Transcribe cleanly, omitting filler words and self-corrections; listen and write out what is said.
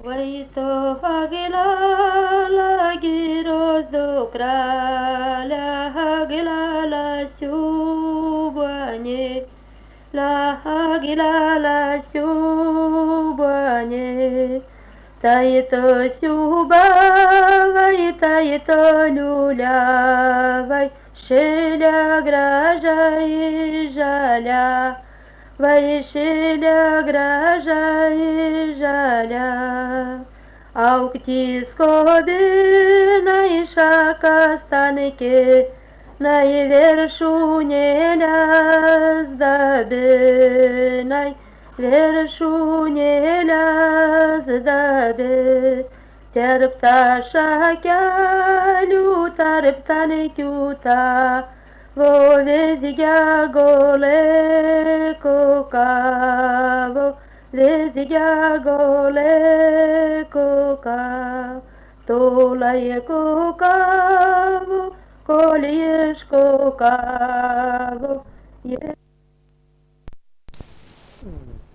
Vaito Hagila la giros do krala Hagila la subanye la Hagila la subanye Taito suba vai taito luля vai Шеля гража и жаля Вайшиля гража и жаля, Аукти скоби наиша кастанке, Най вершуне сдабе, Най вершуне сдабе, Терпта шакялю, терпта лекюта, Везигя голе кока, везигя голе кока, толае кока, колиеш кока,